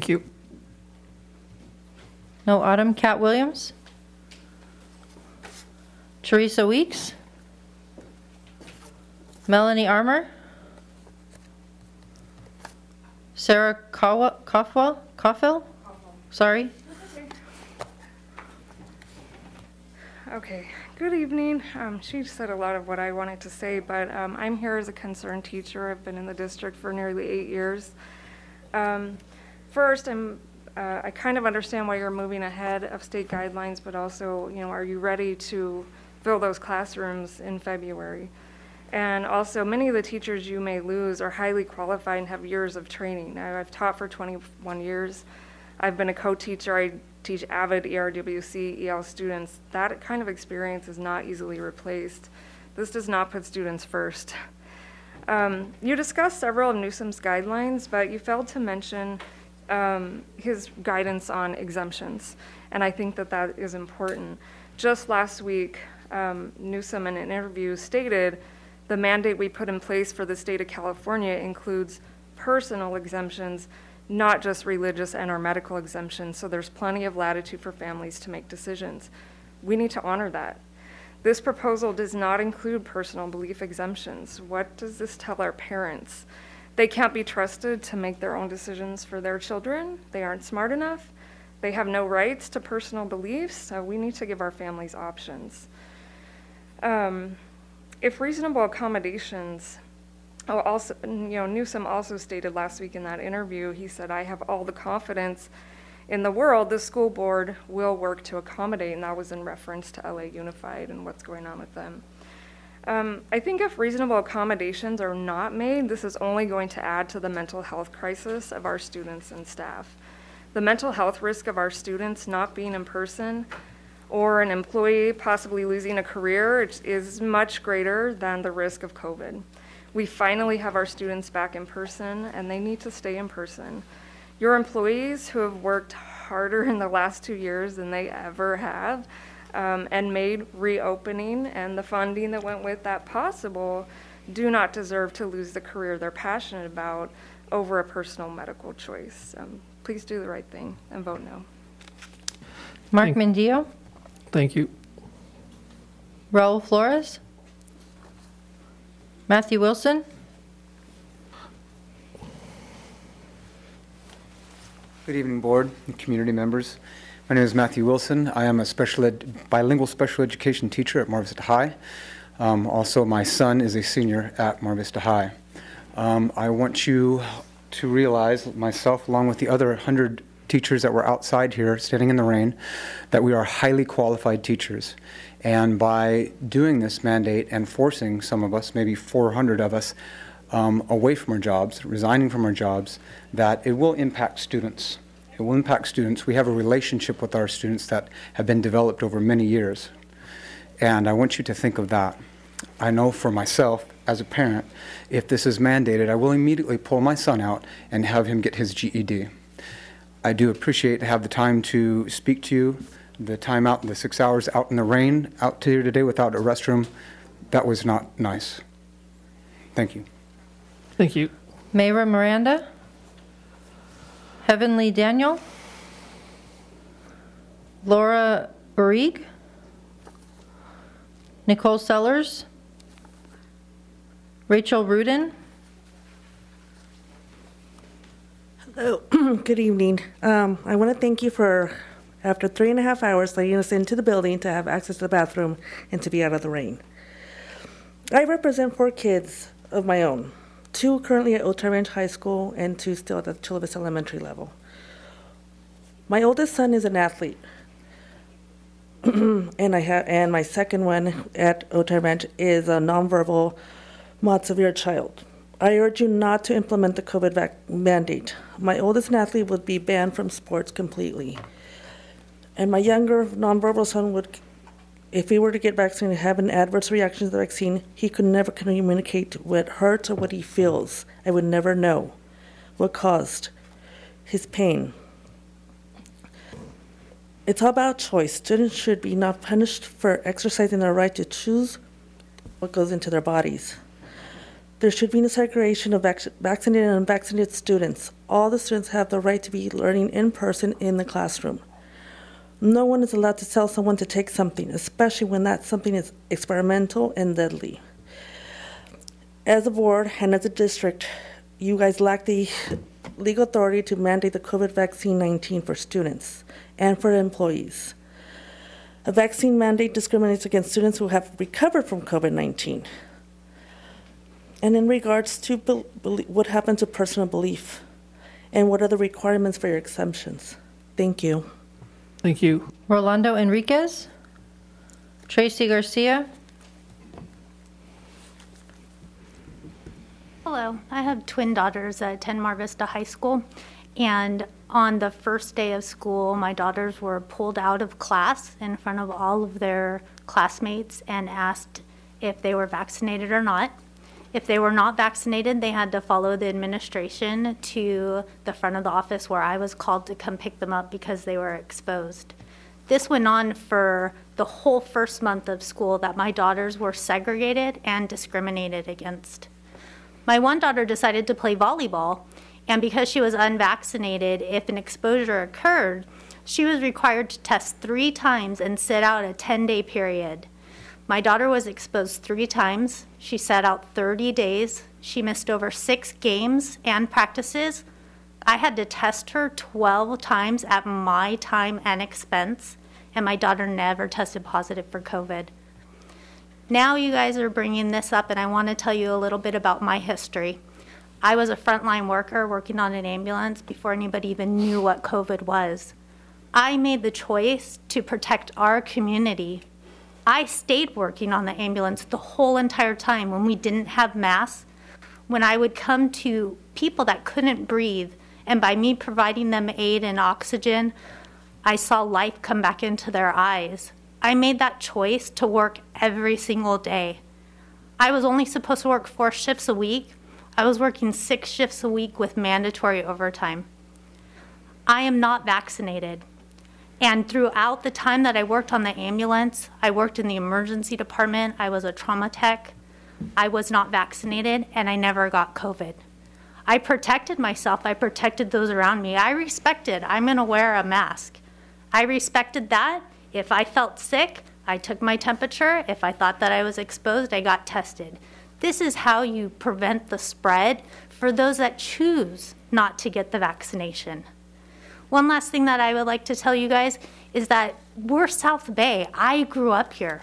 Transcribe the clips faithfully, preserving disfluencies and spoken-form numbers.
Thank you. No Autumn. Kat Williams. Teresa Weeks. Melanie Armour. Sarah Kawa- Kaufwell? Kaufel? Sorry. Okay, good evening. Um, she said a lot of what I wanted to say, but um, I'm here as a concerned teacher. I've been in the district for nearly eight years. Um, first, I'm, uh, I kind of understand why you're moving ahead of state guidelines, but also, you know, are you ready to fill those classrooms in February? And also, many of the teachers you may lose are highly qualified and have years of training. Now, I've taught for twenty-one years. I've been a co-teacher. I teach AVID, E R W C, E L students. That kind of experience is not easily replaced. This does not put students first. Um, you discussed several of Newsom's guidelines, but you failed to mention um, his guidance on exemptions, and I think that that is important. Just last week, um, Newsom in an interview stated the mandate we put in place for the state of California includes personal exemptions, not just religious and or medical exemptions, so there's plenty of latitude for families to make decisions. We need to honor that. This proposal does not include personal belief exemptions. What does this tell our parents? They can't be trusted to make their own decisions for their children. They aren't smart enough. They have no rights to personal beliefs, so we need to give our families options. Um, if reasonable accommodations, oh, also, you know, Newsom also stated last week in that interview, he said, I have all the confidence in the world the school board will work to accommodate, and that was in reference to L A Unified and what's going on with them. Um, I think if reasonable accommodations are not made, this is only going to add to the mental health crisis of our students and staff. The mental health risk of our students not being in person or an employee possibly losing a career is much greater than the risk of COVID. We finally have our students back in person, and they need to stay in person. Your employees who have worked harder in the last two years than they ever have um, and made reopening and the funding that went with that possible do not deserve to lose the career they're passionate about over a personal medical choice. Um, please do the right thing and vote no. Mark Thank- Mendillo. Thank you. Raul Flores. Matthew Wilson. Good evening, board and community members. My name is Matthew Wilson. I am a special ed, bilingual special education teacher at Mar Vista High. Um, also, my son is a senior at Mar Vista High. Um, I want you to realize, myself along with the other one hundred teachers that were outside here standing in the rain, that we are highly qualified teachers. And by doing this mandate and forcing some of us, maybe four hundred of us, um, away from our jobs, resigning from our jobs, that it will impact students. It will impact students. We have a relationship with our students that have been developed over many years. And I want you to think of that. I know for myself, as a parent, if this is mandated, I will immediately pull my son out and have him get his G E D. I do appreciate to have the time to speak to you, the time out, the six hours out in the rain, out here today without a restroom. That was not nice. Thank you. Thank you. Mayra Miranda. Heavenly Daniel. Laura Urigue. Nicole Sellers. Rachel Rudin. Hello, good evening. Um, I want to thank you for, after three and a half hours, letting us into the building to have access to the bathroom and to be out of the rain. I represent four kids of my own, two currently at Otay Ranch High School and two still at the Chula Vista Elementary level. My oldest son is an athlete, and I have, and my second one at Otay Ranch is a nonverbal mod severe child. I urge you not to implement the COVID vac- mandate. My oldest athlete would be banned from sports completely. And my younger nonverbal son would, if he were to get vaccinated, have an adverse reaction to the vaccine, he could never communicate what hurts or what he feels. I would never know what caused his pain. It's all about choice. Students should be not punished for exercising their right to choose what goes into their bodies. There should be no segregation of vac- vaccinated and unvaccinated students. All the students have the right to be learning in person in the classroom. No one is allowed to tell someone to take something, especially when that something is experimental and deadly. As a board and as a district, you guys lack the legal authority to mandate the COVID vaccine nineteen for students and for employees. A vaccine mandate discriminates against students who have recovered from COVID nineteen. And in regards to be- be- what happened to personal belief, and what are the requirements for your exemptions? Thank you. Thank you. Rolando Enriquez, Tracy Garcia, Hello, I have twin daughters that attend Mar Vista High School, and on the first day of school, my daughters were pulled out of class in front of all of their classmates and asked if they were vaccinated or not. If they were not vaccinated, they had to follow the administration to the front of the office where I was called to come pick them up because they were exposed. This went on for the whole first month of school, that my daughters were segregated and discriminated against. My one daughter decided to play volleyball, and because she was unvaccinated, if an exposure occurred, she was required to test three times and sit out a ten-day period. My daughter was exposed three times. She sat out thirty days. She missed over six games and practices. I had to test her twelve times at my time and expense, and my daughter never tested positive for COVID. Now you guys are bringing this up, and I want to tell you a little bit about my history. I was a frontline worker working on an ambulance before anybody even knew what COVID was. I made the choice to protect our community. I stayed working on the ambulance the whole entire time when we didn't have masks, when I would come to people that couldn't breathe, and by me providing them aid and oxygen, I saw life come back into their eyes. I made that choice to work every single day. I was only supposed to work four shifts a week. I was working six shifts a week with mandatory overtime. I am not vaccinated. And throughout the time that I worked on the ambulance, I worked in the emergency department, I was a trauma tech, I was not vaccinated, and I never got COVID. I protected myself, I protected those around me. I respected, I'm gonna wear a mask. I respected that. If I felt sick, I took my temperature. If I thought that I was exposed, I got tested. This is how you prevent the spread for those that choose not to get the vaccination. One last thing that I would like to tell you guys is that we're South Bay. I grew up here.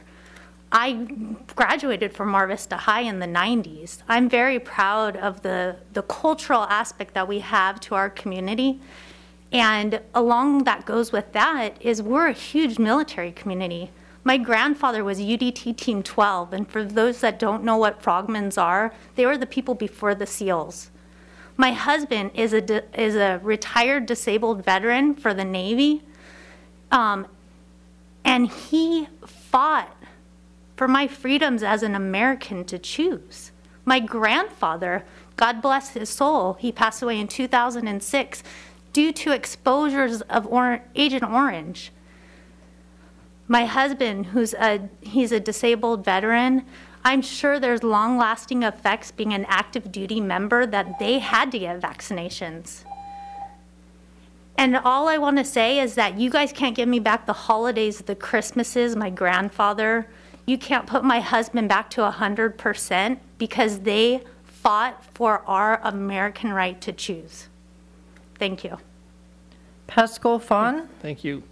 I graduated from Mar Vista High in the nineties. I'm very proud of the, the cultural aspect that we have to our community. And along that goes with that is we're a huge military community. My grandfather was U D T Team twelve, and for those that don't know what frogmans are, they were the people before the SEALs. My husband is a, di- is a retired disabled veteran for the Navy, um, and he fought for my freedoms as an American to choose. My grandfather, God bless his soul, he passed away in two thousand six, due to exposures of or- Agent Orange. My husband, who's a, he's a disabled veteran, I'm sure there's long-lasting effects being an active duty member that they had to get vaccinations. And all I want to say is that you guys can't give me back the holidays, the Christmases, my grandfather. You can't put my husband back to one hundred percent because they fought for our American right to choose. Thank you. Pascal Fawn, Thank you.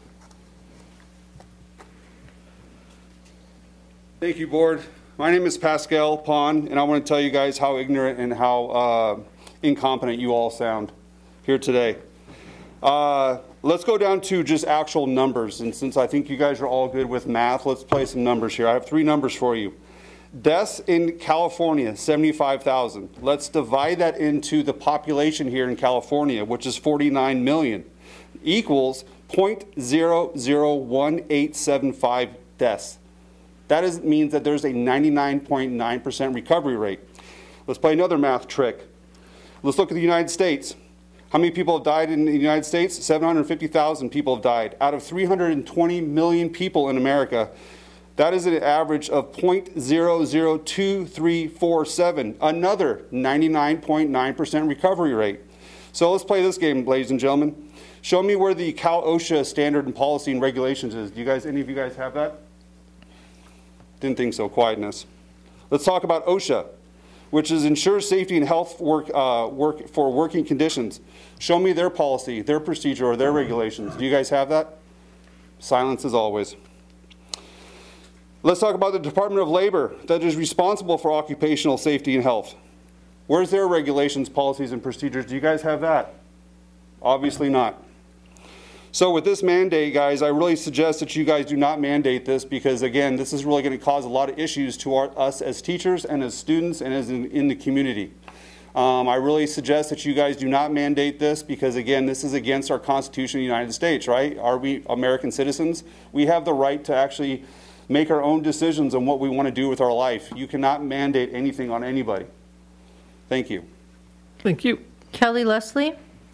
Thank you, Board. My name is Pascal Pon, and I want to tell you guys how ignorant and how uh, incompetent you all sound here today. Uh, let's go down to just actual numbers, and since I think you guys are all good with math, let's play some numbers here. I have three numbers for you. Deaths in California, seventy-five thousand. Let's divide that into the population here in California, which is forty-nine million, equals zero point zero zero one eight seven five deaths. That is, means that there's a ninety-nine point nine percent recovery rate. Let's play another math trick. Let's look at the United States. How many people have died in the United States? seven hundred fifty thousand people have died. Out of three hundred twenty million people in America, That is an average of zero point zero zero two three four seven, another ninety-nine point nine percent recovery rate. So let's play this game, ladies and gentlemen. Show me where the Cal OSHA standard and policy and regulations is. Do you guys, any of you guys have that? Didn't think so, quietness. Let's talk about OSHA, which is ensure safety and health work, uh, work for working conditions. Show me their policy, their procedure, or their regulations. Do you guys have that? Silence as always. Let's talk about the Department of Labor that is responsible for occupational safety and health. Where's their regulations, policies, and procedures? Do you guys have that? Obviously not. So with this mandate, guys, I really suggest that you guys do not mandate this because, again, this is really going to cause a lot of issues to our, us as teachers and as students and as in, in the community. Um, I really suggest that you guys do not mandate this because, again, this is against our Constitution of the United States, right? Are we American citizens? We have the right to actually make our own decisions on what we want to do with our life. You cannot mandate anything on anybody. Thank you. Thank you. Kelly Leslie.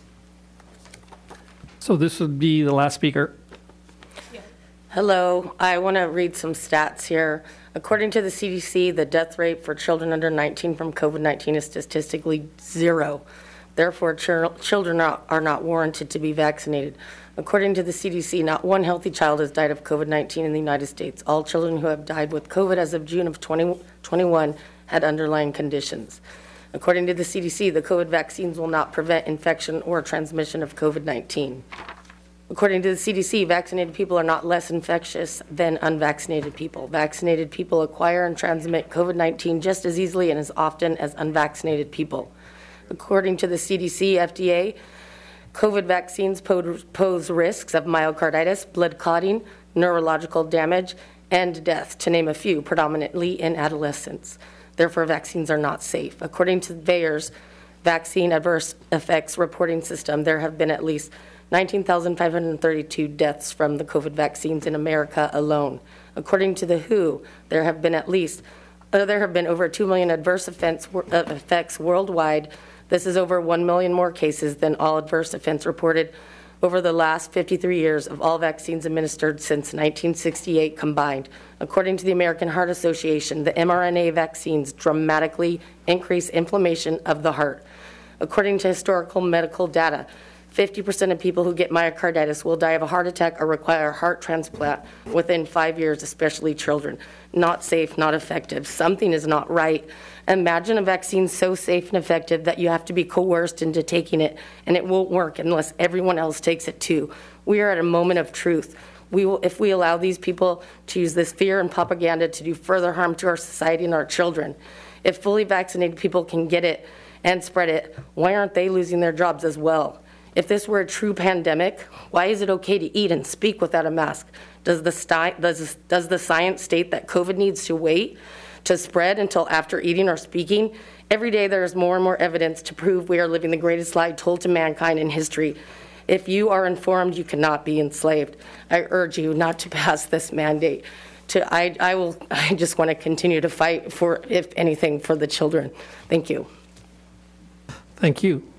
So this would be the last speaker. Hello, I want to read some stats here. According to the C D C, the death rate for children under nineteen from COVID nineteen is statistically zero. Therefore, ch- children are, are not warranted to be vaccinated. According to the C D C, not one healthy child has died of COVID nineteen in the United States. All children who have died with COVID as of June of twenty twenty-one had underlying conditions. According to the C D C, the COVID vaccines will not prevent infection or transmission of COVID nineteen. According to the C D C, vaccinated people are not less infectious than unvaccinated people. Vaccinated people acquire and transmit COVID nineteen just as easily and as often as unvaccinated people. According to the C D C, F D A, COVID vaccines pose risks of myocarditis, blood clotting, neurological damage, and death, to name a few, predominantly in adolescents. Therefore, vaccines are not safe. According to VAERS Vaccine Adverse Effects Reporting System, there have been at least nineteen thousand five hundred thirty-two deaths from the COVID vaccines in America alone. According to the W H O, there have been at least, uh, there have been over two million adverse offense, uh, effects worldwide. This is over one million more cases than all adverse events reported over the last fifty-three years of all vaccines administered since nineteen sixty-eight combined. According to the American Heart Association, the mRNA vaccines dramatically increase inflammation of the heart. According to historical medical data, fifty percent of people who get myocarditis will die of a heart attack or require a heart transplant within five years, especially children. Not safe, not effective. Something is not right. Imagine a vaccine so safe and effective that you have to be coerced into taking it, and it won't work unless everyone else takes it too. We are at a moment of truth. We will, if we allow these people to use this fear and propaganda to do further harm to our society and our children. If fully vaccinated people can get it and spread it, why aren't they losing their jobs as well? If this were a true pandemic, why is it okay to eat and speak without a mask? Does the, sti- does, does the science state that COVID needs to wait to spread until after eating or speaking? Every day there is more and more evidence to prove we are living the greatest lie told to mankind in history. If you are informed, you cannot be enslaved. I urge you not to pass this mandate. To, I, I, will, I just want to continue to fight for, if anything, for the children. Thank you. Thank you.